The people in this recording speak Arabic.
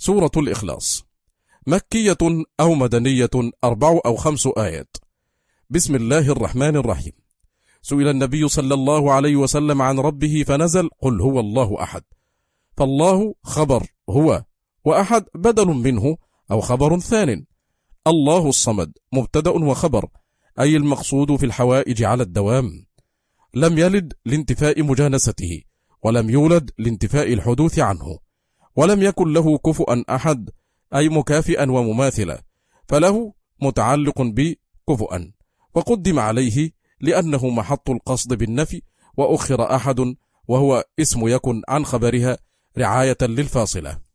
سورة الإخلاص مكية أو مدنية 4 أو 5 آيات. بسم الله الرحمن الرحيم. سئل النبي صلى الله عليه وسلم عن ربه فنزل قل هو الله أحد، فالله خبر هو، وأحد بدل منه أو خبر ثان. الله الصمد مبتدأ وخبر، أي المقصود في الحوائج على الدوام. لم يلد لانتفاء مجانسته، ولم يولد لانتفاء الحدوث عنه، ولم يكن له كفؤا أحد أي مكافئا ومماثلا، فله متعلق بكفؤا، وقدم عليه لأنه محط القصد بالنفي، وأخر أحد وهو اسم يكن عن خبرها رعاية للفاصلة.